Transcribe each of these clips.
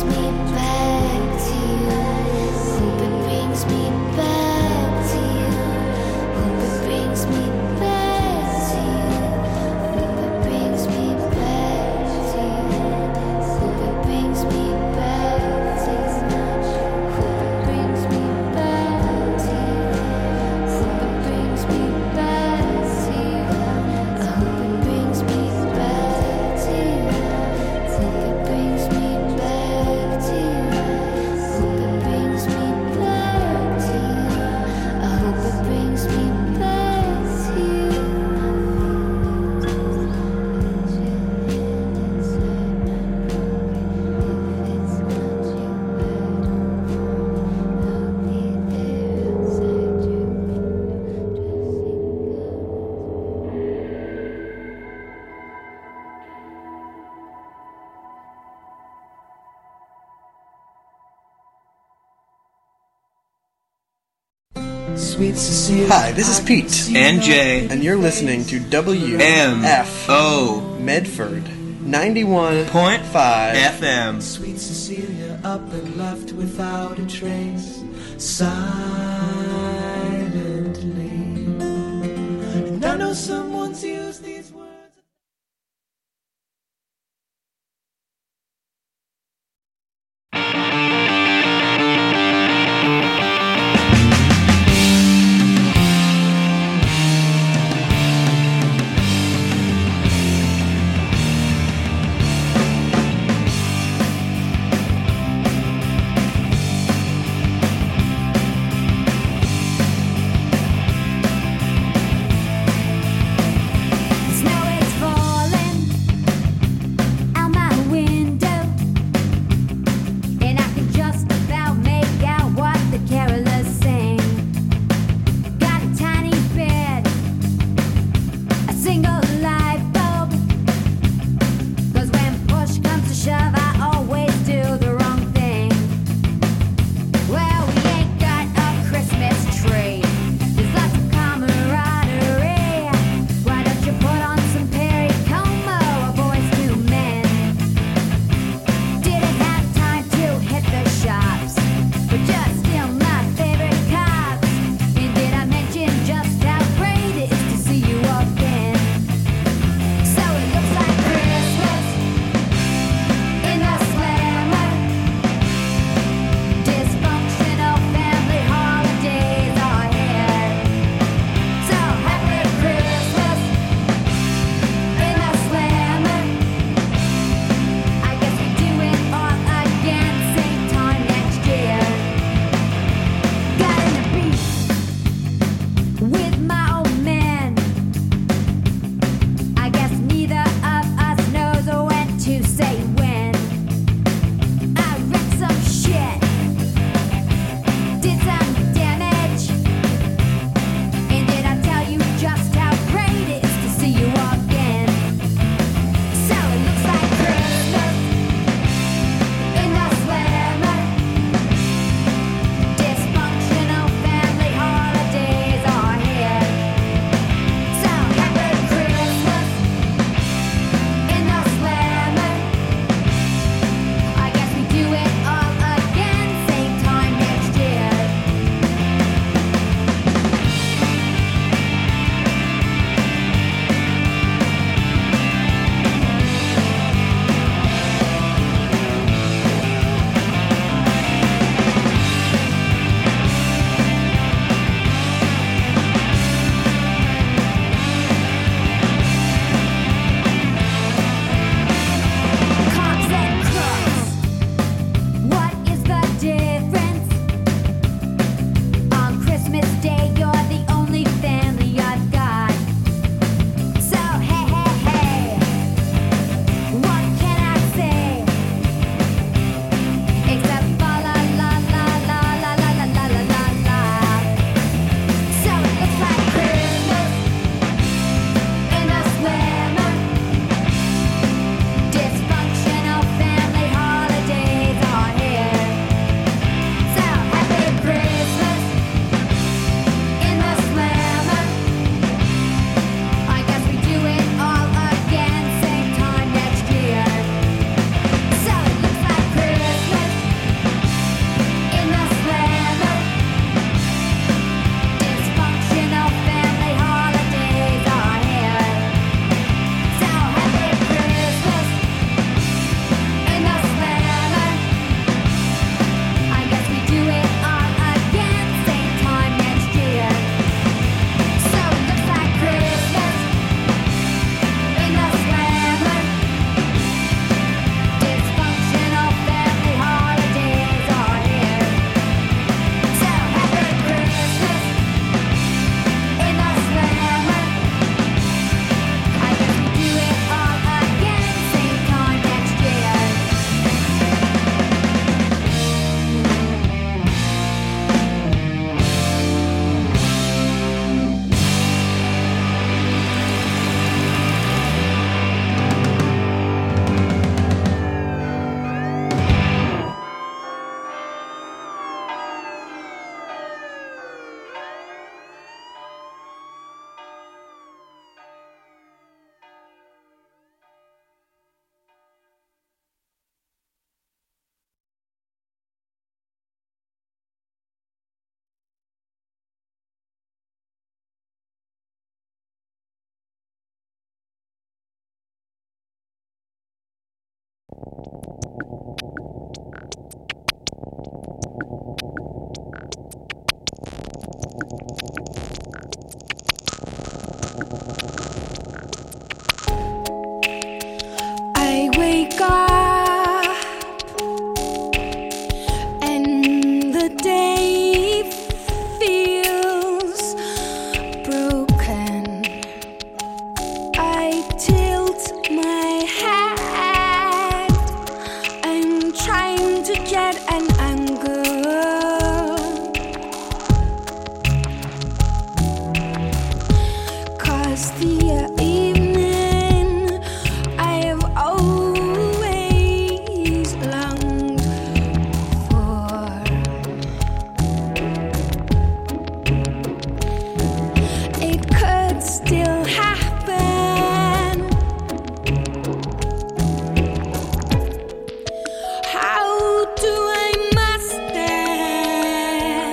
Sweet Cecilia. Hi, this is Pete. And Jay. And you're listening to WMFO Medford 91.5 FM. Sweet Cecilia up and left without a trace, silently. And I know someone's used these words. I wake up and the day feels broken. I tilt my head. I'm trying to get an angle. 'Cause the evening I have always longed for. It could still happen. How do I master?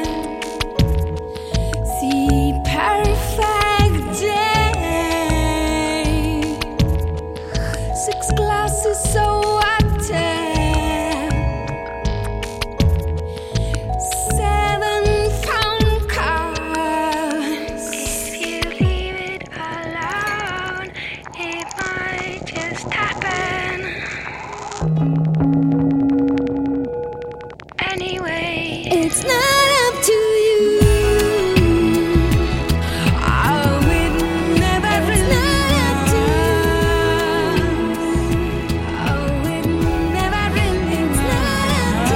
See perfect day. 6 glasses so water. 7 phone calls. If you leave it alone, it might just happen. Anyway, it's not up to you. Oh, it never really was. Oh, it never really was.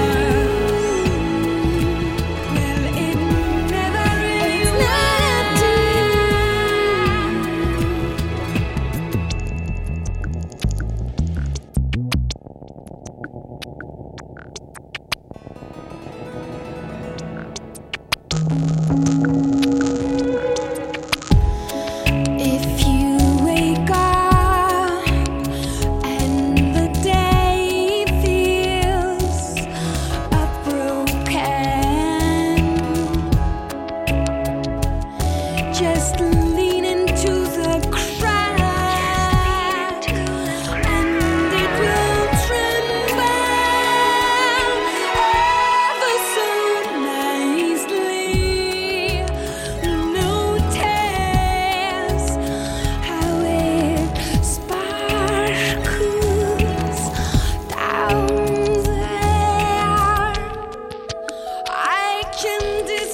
Well, it never really was. If you wake up and the day feels broken, just lean into the crowd and it will tremble ever so nicely. Notice how it sparkles down there. I can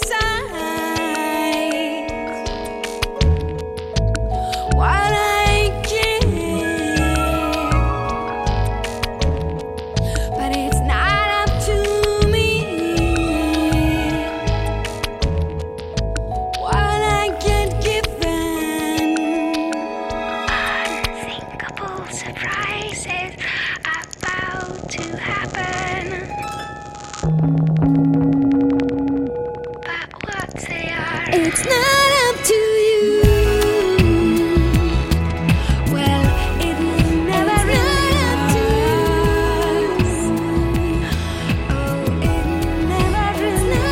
decide what I give, but it's not up to me what I get given. Unthinkable surprises about to happen. But what they are, it's not up to you. Well, it never really was. Oh, it never really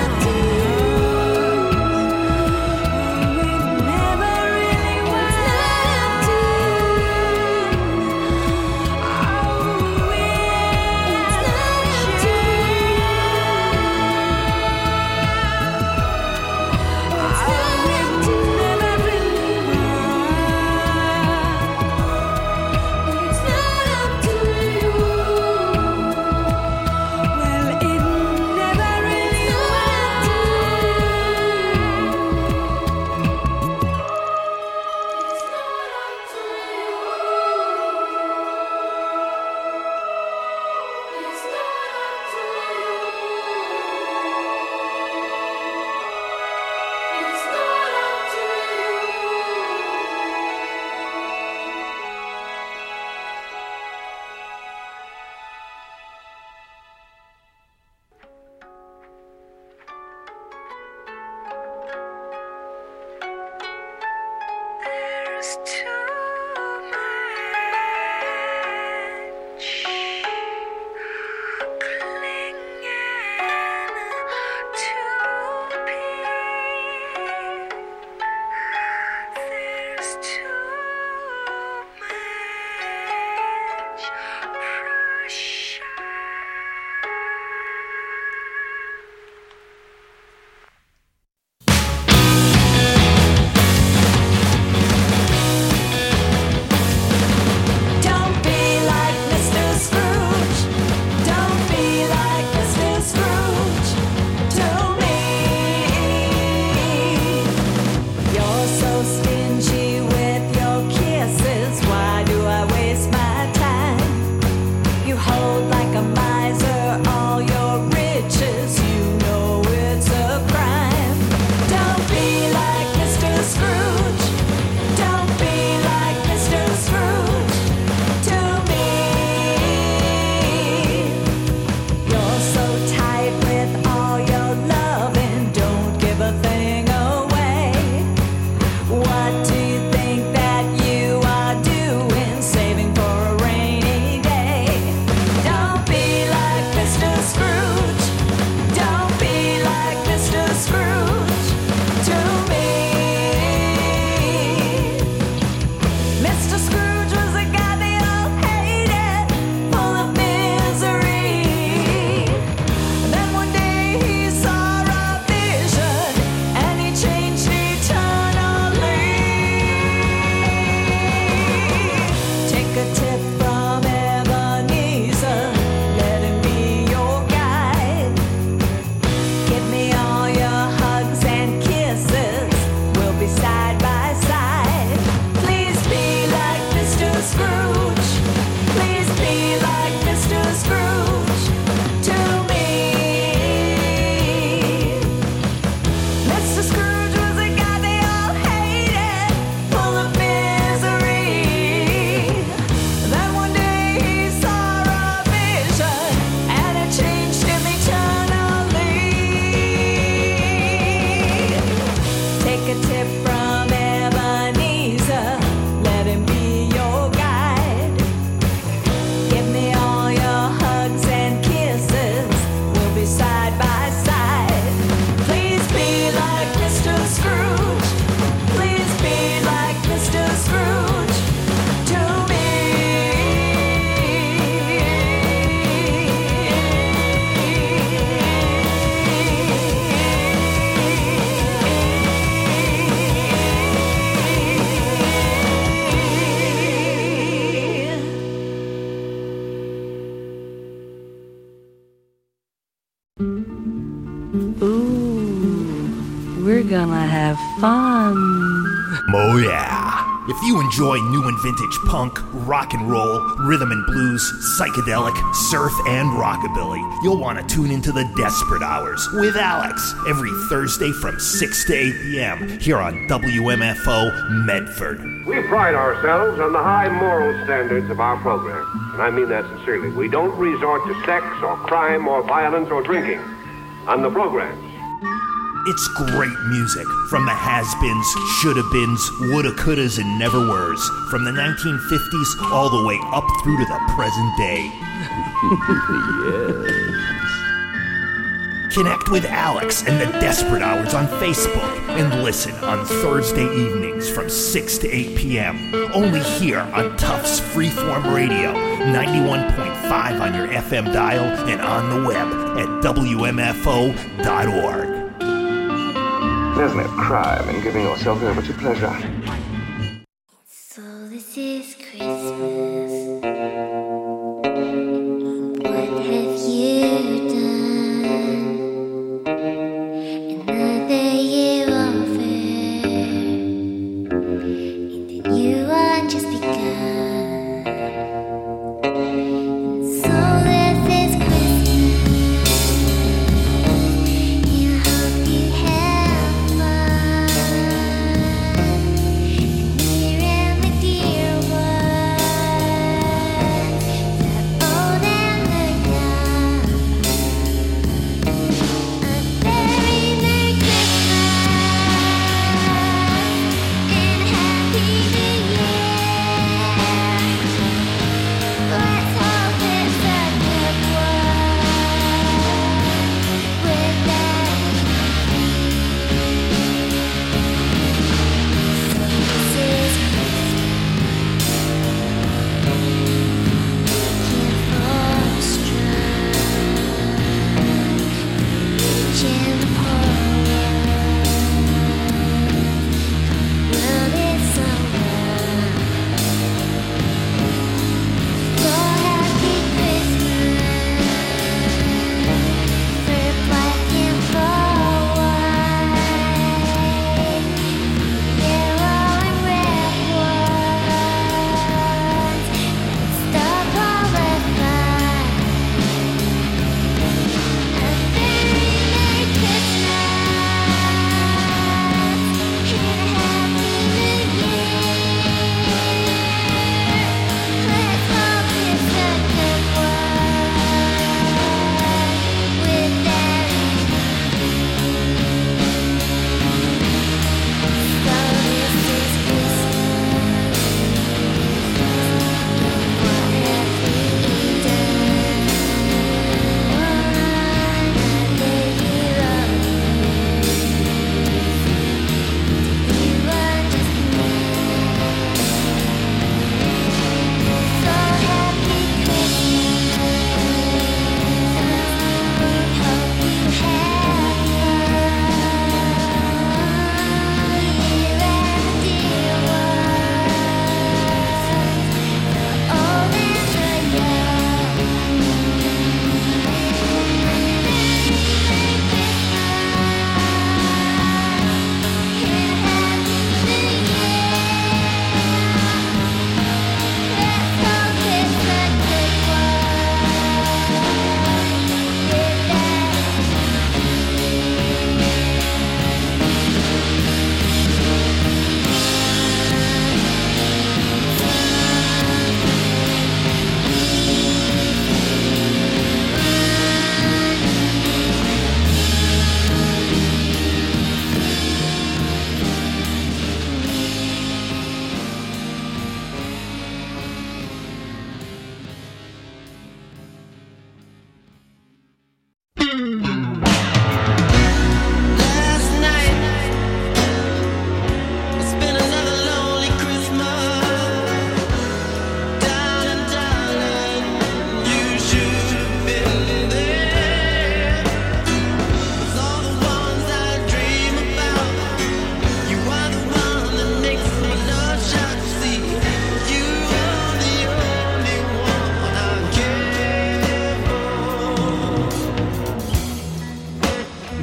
was. Oh, it never really was. Oh, it's not up to you. we're gonna have fun. Oh yeah. If you enjoy new and vintage punk, rock and roll, rhythm and blues, psychedelic, surf, and rockabilly, you'll want to tune into the Desperate Hours with Alex every Thursday from 6 to 8 p.m. here on WMFO Medford. We pride ourselves on the high moral standards of our program, and I mean that sincerely. We don't resort to sex or crime or violence or drinking on the programs. It's great music from the has-beens, shoulda-beens, woulda-couldas, and never-weres, from the 1950s all the way up through to the present day. Yes. Connect with Alex and the Desperate Hours on Facebook and listen on Thursday evenings from 6 to 8 p.m. Only here on Tufts Freeform Radio, 91.5 on your FM dial and on the web at WMFO.org. There's no crime in giving yourself over to pleasure. So this is Christmas. What have you done? Another year over, and the new one just begun. And so this is Christmas. You hope you have fun. And near and the dear one.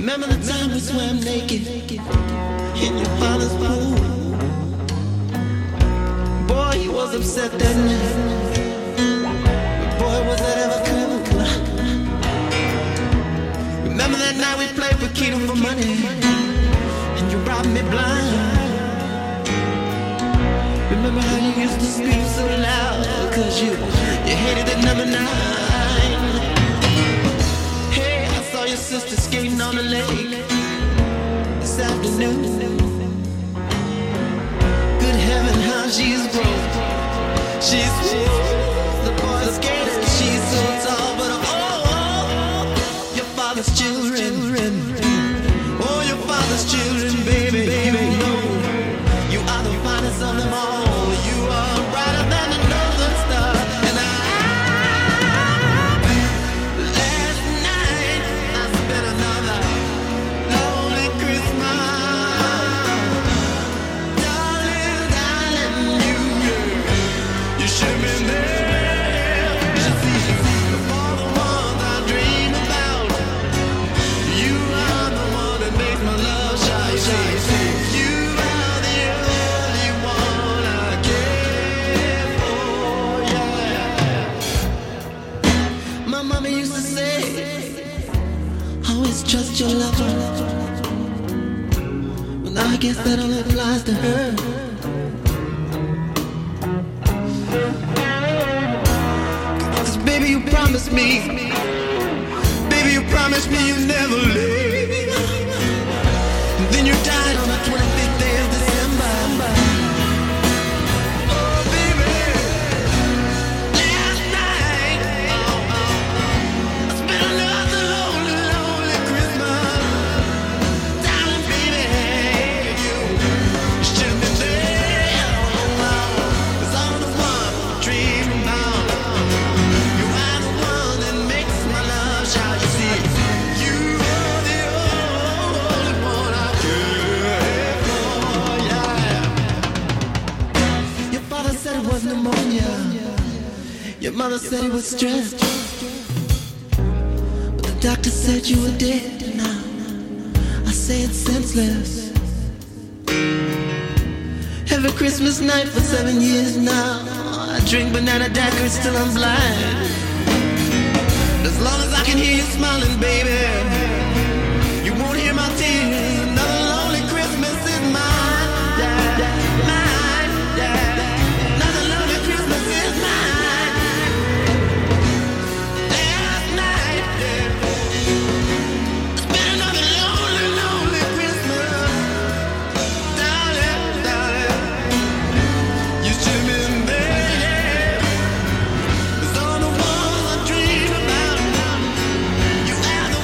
Remember the time we swam naked in your father's pool? Boy, he was upset that night. Boy, was that ever cool. Remember that night we played Paquito for money and you robbed me blind. Remember how you used to scream so loud cause you hated the number 9. Hey, I saw your sister skating on the lake this afternoon. Good heaven, how she's grown. She's the boy skater. She's so tall, but your father's children. Oh, your father's children, baby. No, you are the finest of them all. You are brighter than the northern star. And last night I spent another lonely Christmas. Darling, you should have been there. You should see all the ones I dream about. You are the one that makes my love shine. You are the only one I care for, yeah. My mama used to say, always trust your lover. Well, now I guess that only applies to her. Cause baby, you promised me. Baby, you promised me you'd never leave. And then you died on the 25th day of December. Oh, baby, last night I spent another lonely Christmas. Darling, baby, you should have been there. Cause I'm the one dreaming about. You are the one that makes my love shout. You see, you are the only one I care for, yeah. Your father said it was pneumonia. Your mother said it was stress. But the doctor said you were dead now. I say it's senseless. Every Christmas night for 7 years now, I drink banana daiquiris till I'm blind. As long as I can hear you smiling, baby, you won't hear my tears. Another lonely Christmas is mine, yeah, mine, yeah. Another lonely Christmas is mine. Last night, yeah, it's been another lonely Christmas. Darling, you should have been there, yeah. 'Cause all the ones I dream about, you are the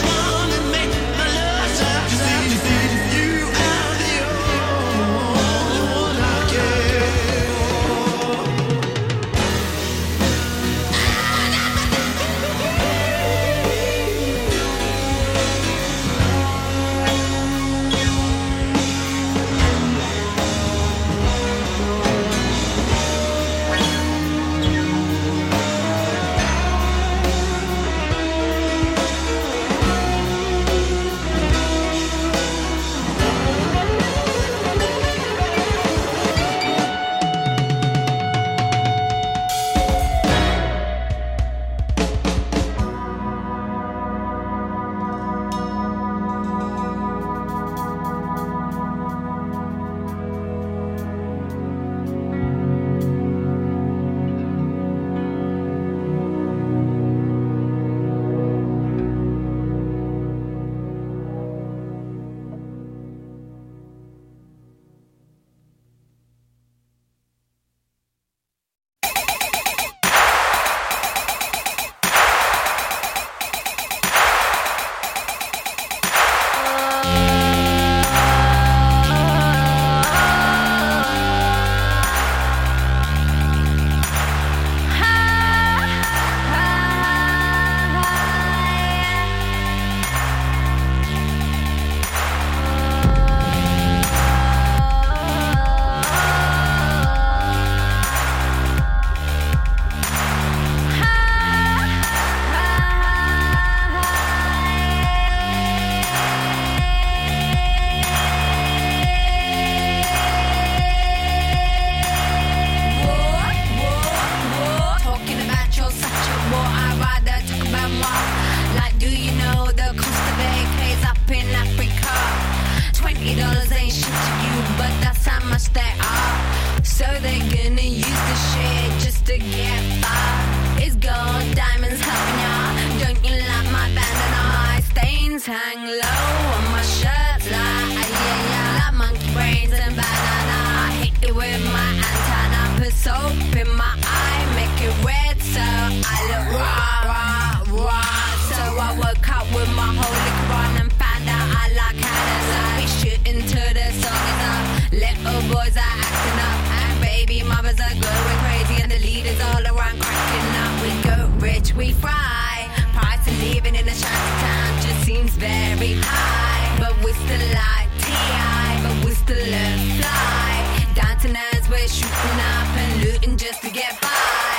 Jeans hang low on my shirt like like monkey brains and banana. I hit it with my antenna, put soap in my eye, make it red so I look raw. So I woke up with my whole liquor on and found out I like Canada. We shooting to the sun is up, little boys are acting up, and baby mothers are going crazy, and the leaders all around cracking up. We go rich, we fry. Price of living in a shanty town just seems very high, but we still like T.I., but we still look fly. Dancing as we're shooting up and looting just to get by.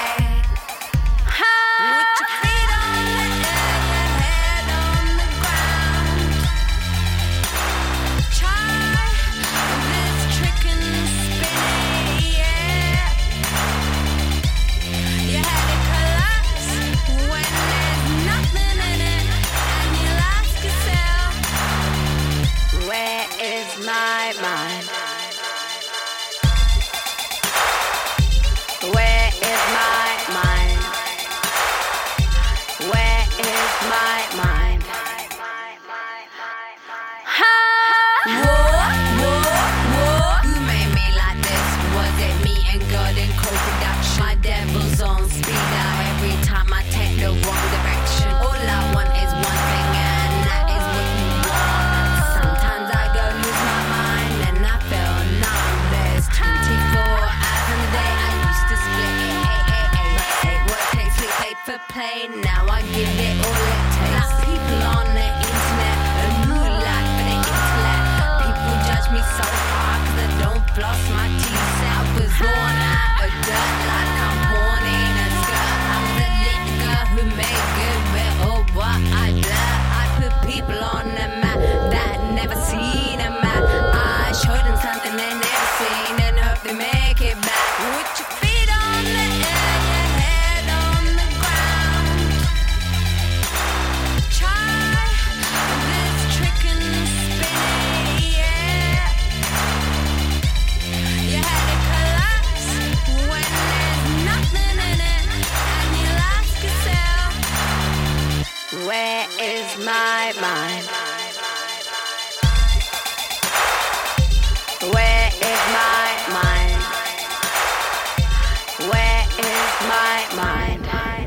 With your feet on the air, your head on the ground. Try this trick and spin it, yeah. Your head it collapse when there's nothing in it, and you'll ask yourself, where is my mind? Where is my mind? Where is my mind? Who made me like this? Was it me and God in co-production? My devil's on speed out every time I take the wrong direction. All I want is one thing, and that is what you want. Sometimes I go lose my mind and I feel numb. There's 24 hours in the day. I used to split it 8. Take what it takes, sleep, pay for play. Now I give it all it takes. Like people on the internet, a moonlight for the intellect. People judge me so hard 'cause I don't floss my teeth. I was born out of dirt like I'm born in a skirt. I was a little girl who made good with all what I blur. I put people on the map that had never seen a map. I showed them something they never seen and hope they make it back. With your feet on the air, your head on the ground. Try this trick and spin it, yeah. Your head it collapse when there's nothing in it, and you'll ask yourself, where is my mind? Where is my mind? Where is my mind?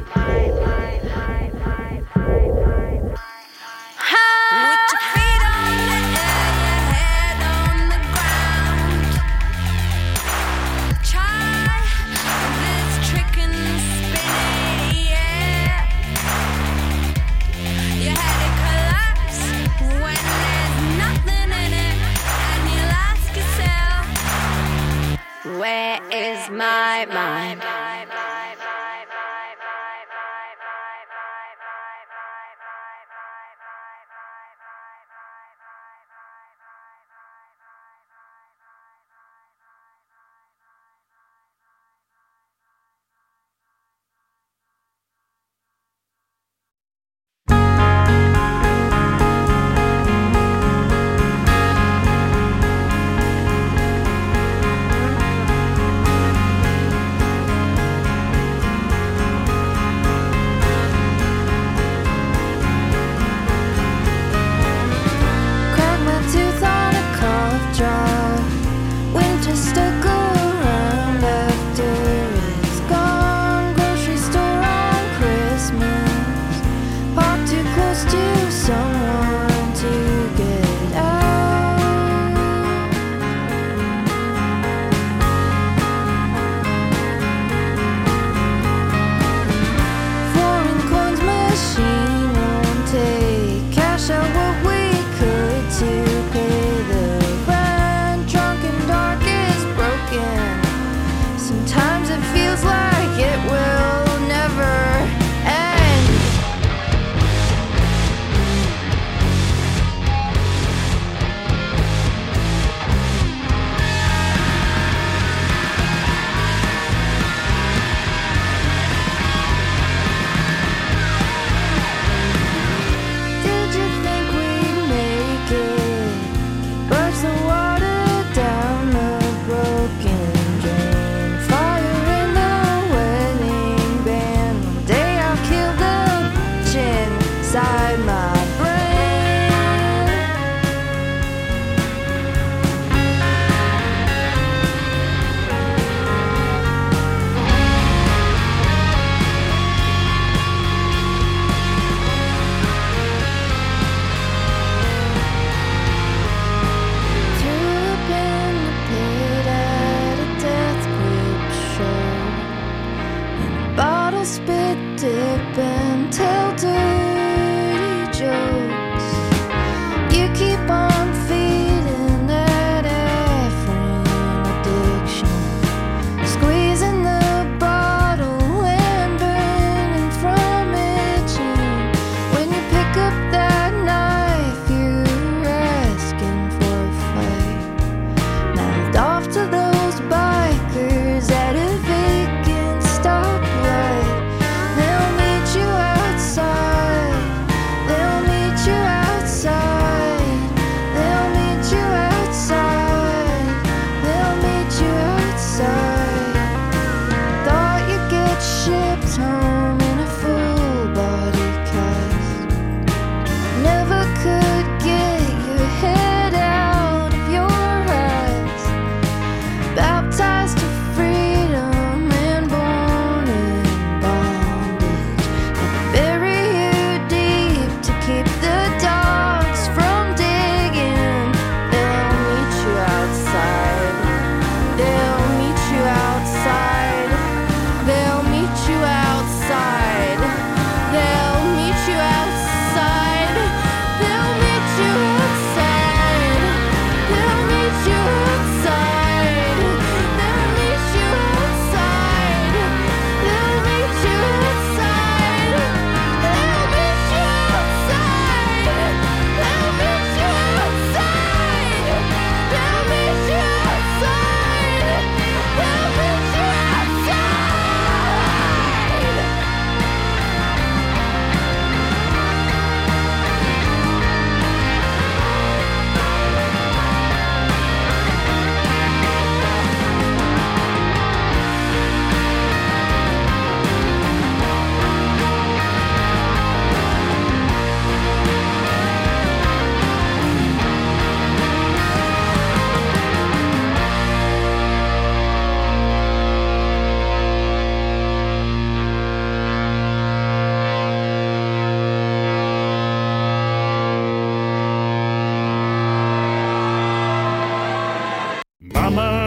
With your feet on the air, your head on the ground. Try this trick and spin it, yeah. Your head it collapse when there's nothing in it, and you'll ask yourself, where is my mind?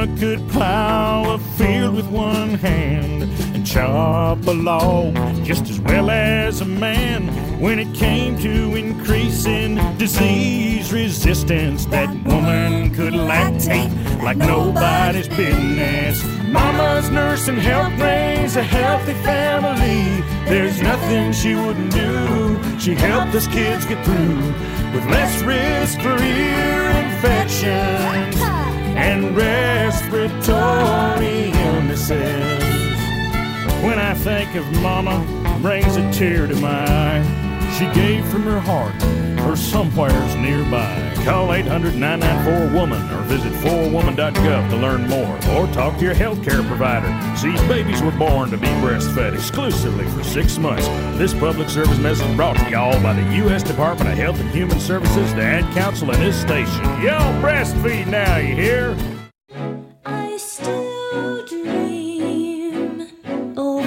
Mama could plow a field with one hand and chop a log just as well as a man. When it came to increasing disease resistance, that woman could lactate like nobody's business. Mama's nurse and helped raise a healthy family. There's nothing she wouldn't do. She helped us kids get through with less risk for ear infections and respiratory illnesses. When I think of Mama, brings a tear to my eye. She gave from her heart or somewheres nearby. Call 800-994-WOMAN or visit 4woman.gov to learn more, or talk to your healthcare provider. These babies were born to be breastfed exclusively for 6 months. This public service message brought to y'all by the U.S. Department of Health and Human Services, the Ad Council, and this station. Y'all breastfeed now, you hear? I still dream of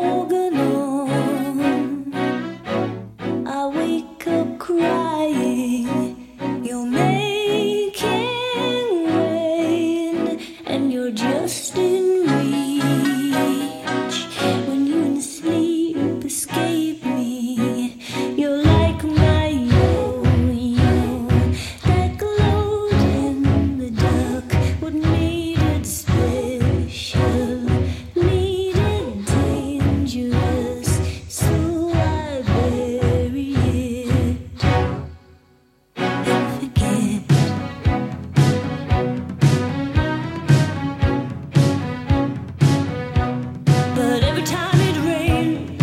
Organon. I wake up crying. You're making rain, and you're just in reach. When you in sleep escape me, you're like my yo-yo that glowed in the dark. What made it special, made it dangerous, so I bury it and forget. But every time it rains,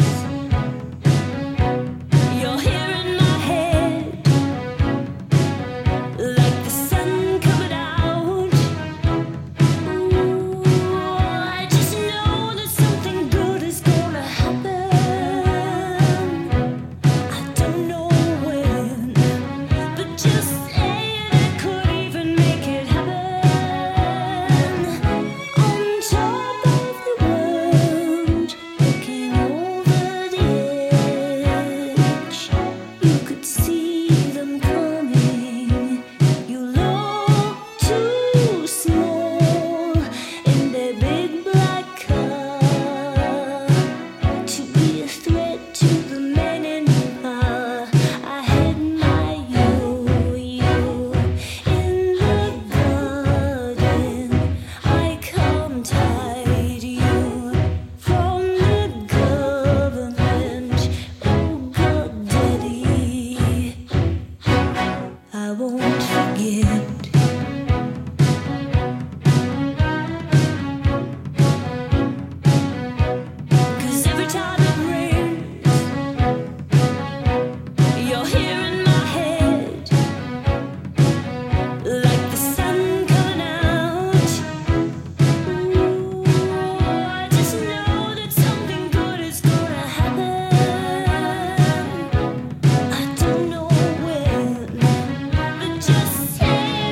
you're here in my head, like the sun coming out. Ooh, I just know that something good is gonna happen. I don't know when, but just saying it could even make it happen. On top of the world, looking over the edge, you could see them coming. You look too small in their big black car to be a threat to the men in power. I had my yo-yo in the garden. I come tied you from the government. Oh God, Daddy, I won't forget. 'Cause every time it rains, you're here in my head, like the sun coming out. Ooh, I just know that something good is gonna happen. I don't know when, but just say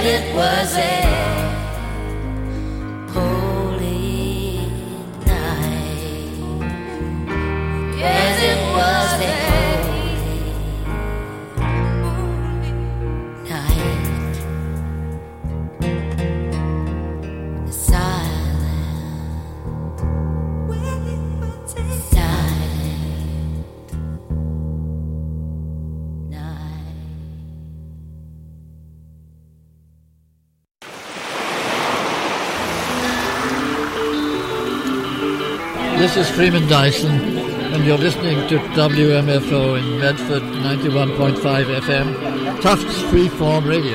But it was a holy night. Yes, it was a holy night. This is Freeman Dyson, and you're listening to WMFO in Medford 91.5 FM, Tufts Freeform Radio.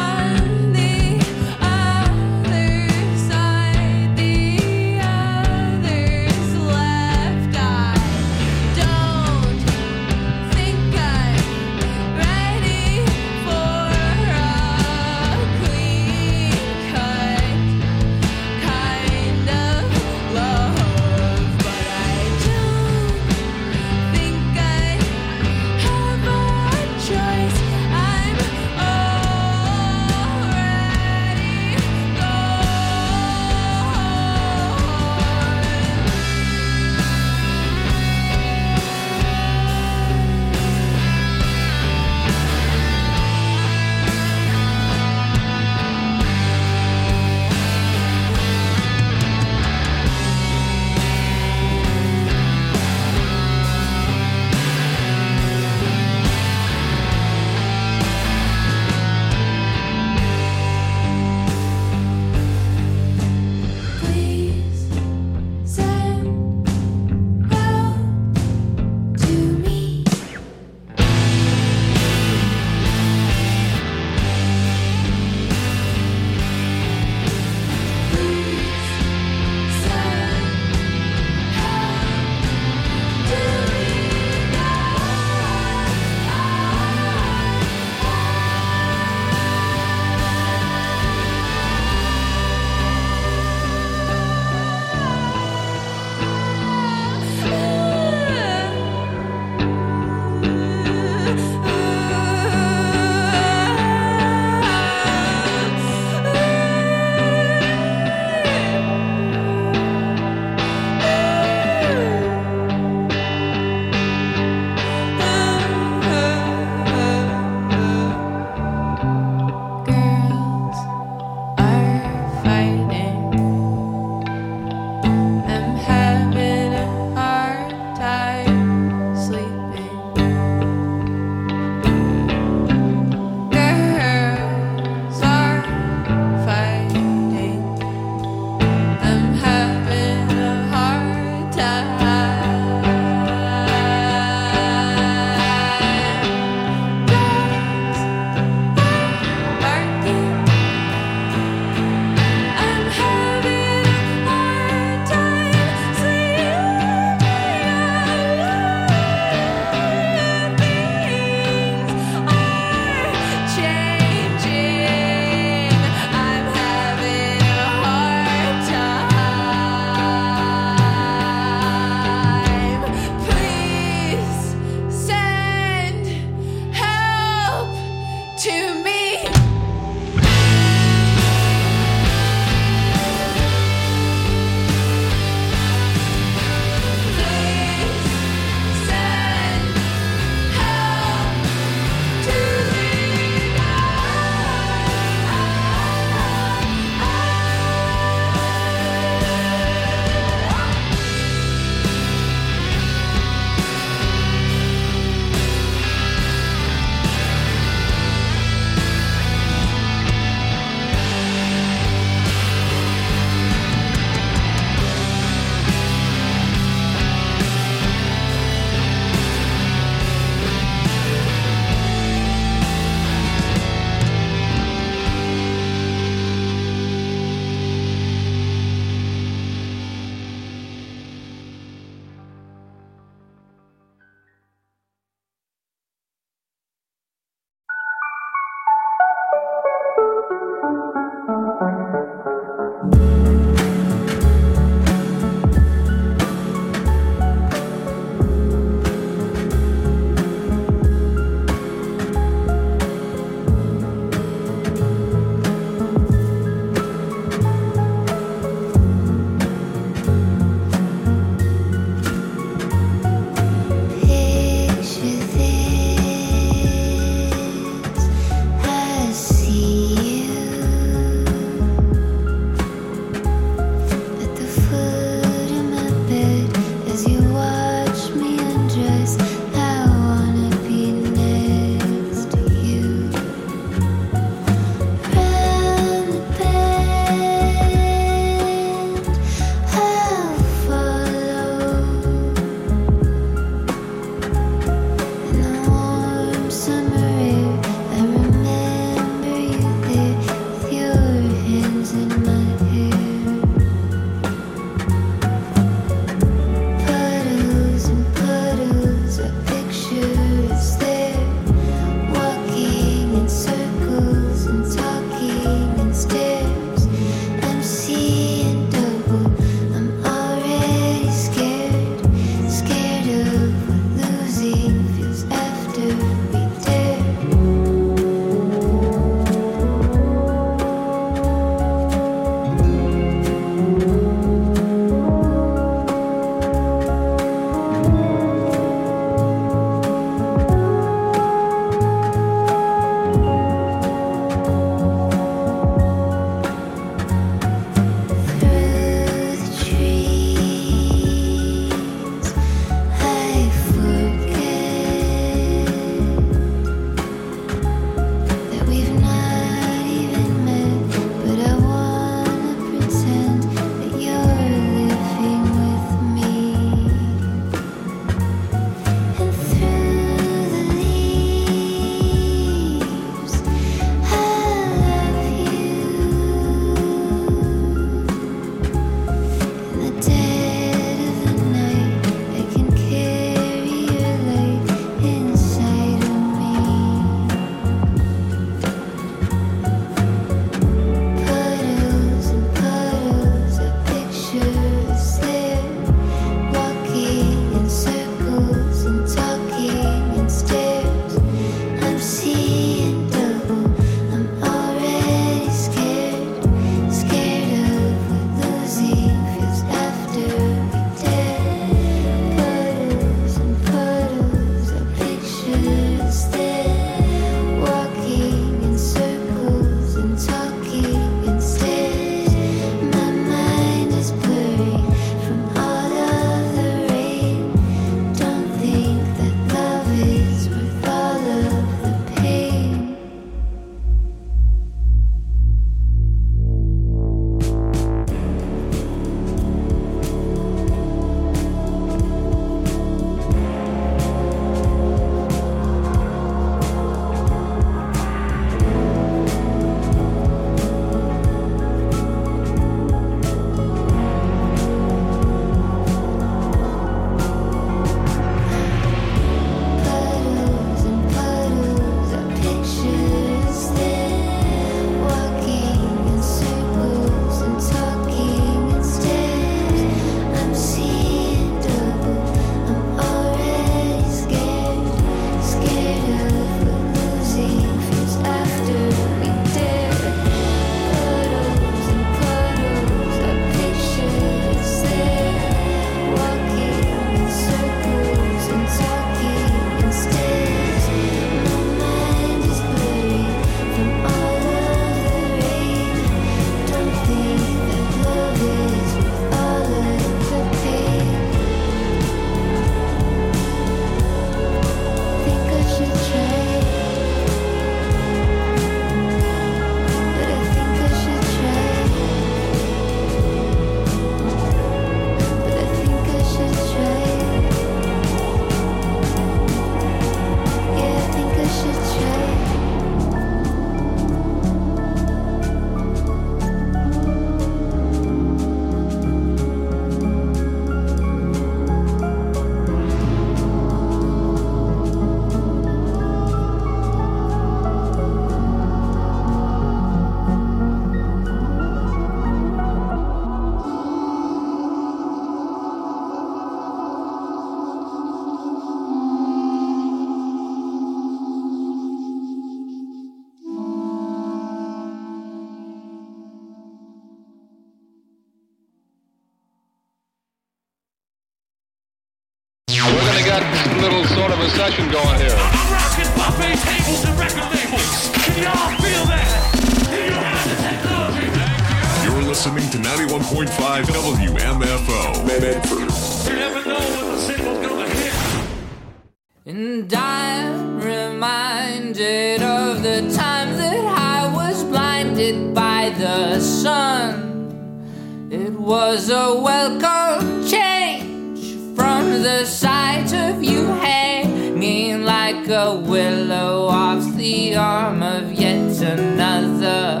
fun little sort of a session going here. I'm rocking buffet tables and record labels. Can y'all feel that? Do you have the technology? You're listening to 91.5 WMFO. Medford. You never know when the single's gonna hit. And I'm reminded of the time that I was blinded by the sun. It was a welcome change from the sight of you hanging like a willow off the arm of yet another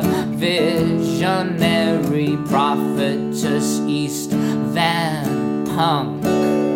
visionary prophetess, East Van Punk.